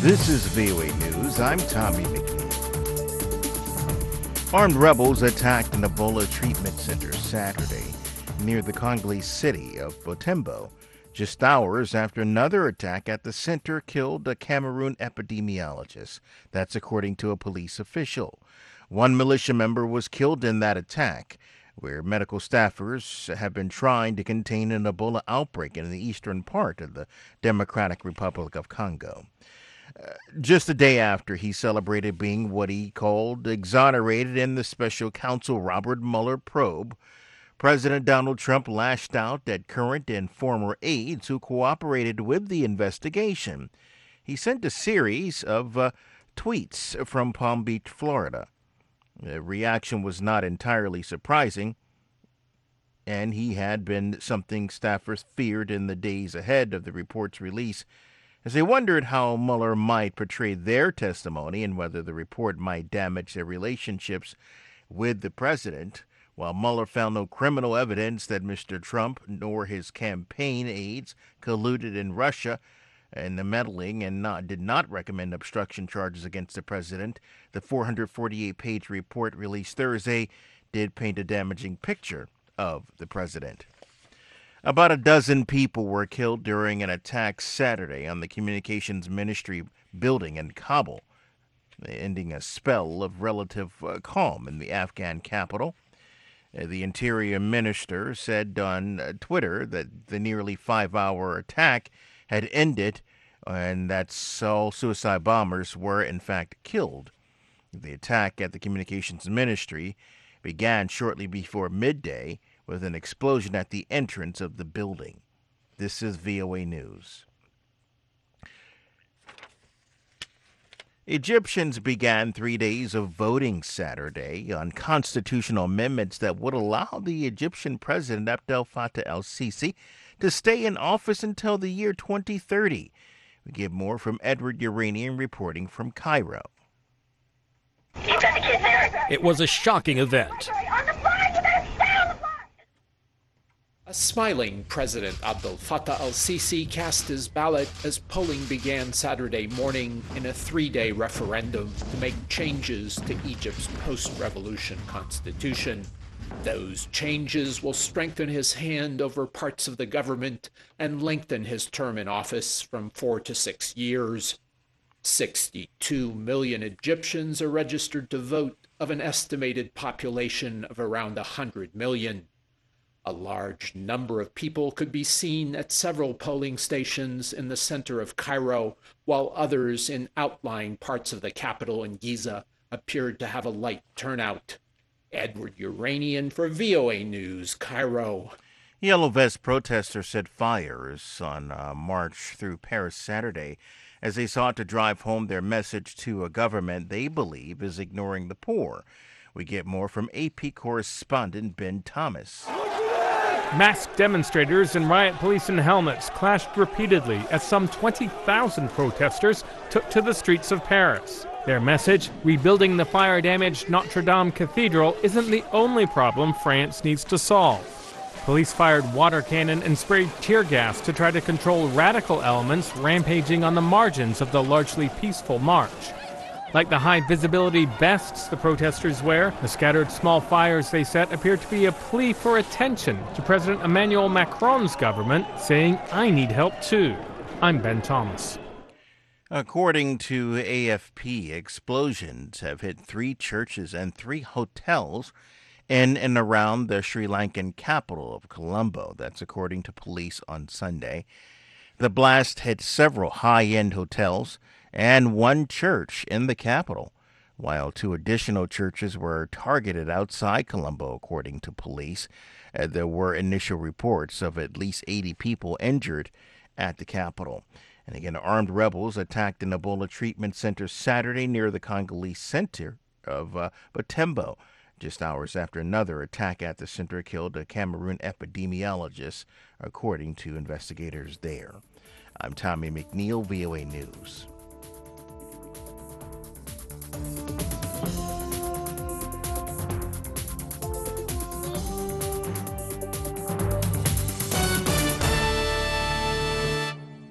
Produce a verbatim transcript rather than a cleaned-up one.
This is V O A News. I'm Tommy McNeil. Armed rebels attacked an Ebola treatment center Saturday near the Congolese city of Butembo, just hours after another attack at the center killed a Cameroon epidemiologist. That's according to a police official. One militia member was killed in that attack, where medical staffers have been trying to contain an Ebola outbreak in the eastern part of the Democratic Republic of Congo. Uh, just a day after he celebrated being what he called exonerated in the special counsel Robert Mueller probe, President Donald Trump lashed out at current and former aides who cooperated with the investigation. He sent a series of uh, tweets from Palm Beach, Florida. The reaction was not entirely surprising, and he had been something staffers feared in the days ahead of the report's release, as they wondered how Mueller might portray their testimony and whether the report might damage their relationships with the president. While Mueller found no criminal evidence that Mister Trump nor his campaign aides colluded in Russia and the meddling and not, did not recommend obstruction charges against the president, the four hundred forty-eight page report released Thursday did paint a damaging picture of the president. About a dozen people were killed during an attack Saturday on the Communications Ministry building in Kabul, ending a spell of relative uh, calm in the Afghan capital. Uh, the Interior Minister said on uh, Twitter that the nearly five-hour attack had ended and that all suicide bombers were, in fact, killed. The attack at the Communications Ministry began shortly before midday with an explosion at the entrance of the building. This is V O A News. Egyptians began three days of voting Saturday on constitutional amendments that would allow the Egyptian president Abdel Fattah el-Sisi to stay in office until the year twenty thirty. We get more from Edward Uranian reporting from Cairo. It was a shocking event. A smiling President Abdel Fattah el-Sisi cast his ballot as polling began Saturday morning in a three-day referendum to make changes to Egypt's post-revolution constitution. Those changes will strengthen his hand over parts of the government and lengthen his term in office from four to six years. sixty-two million Egyptians are registered to vote of an estimated population of around one hundred million. A large number of people could be seen at several polling stations in the center of Cairo, while others in outlying parts of the capital in Giza appeared to have a light turnout. Edward Uranian for V O A News, Cairo. Yellow Vest protesters set fires on uh, march through Paris Saturday as they sought to drive home their message to a government they believe is ignoring the poor. We get more from A P correspondent Ben Thomas. Masked demonstrators and riot police in helmets clashed repeatedly as some twenty thousand protesters took to the streets of Paris. Their message, rebuilding the fire-damaged Notre Dame Cathedral isn't the only problem France needs to solve. Police fired water cannon and sprayed tear gas to try to control radical elements rampaging on the margins of the largely peaceful march. Like the high-visibility vests the protesters wear, the scattered small fires they set appear to be a plea for attention to President Emmanuel Macron's government, saying, "I need help too." I'm Ben Thomas. According to A F P, explosions have hit three churches and three hotels in and around the Sri Lankan capital of Colombo. That's according to police on Sunday. The blast hit several high-end hotels and one church in the capital, while two additional churches were targeted outside Colombo, according to police. Uh, there were initial reports of at least eighty people injured at the capital. And again, armed rebels attacked an Ebola treatment center Saturday near the Congolese center of uh, Butembo, just hours after another attack at the center killed a Cameroon epidemiologist, according to investigators there. I'm Tommy McNeil, V O A News.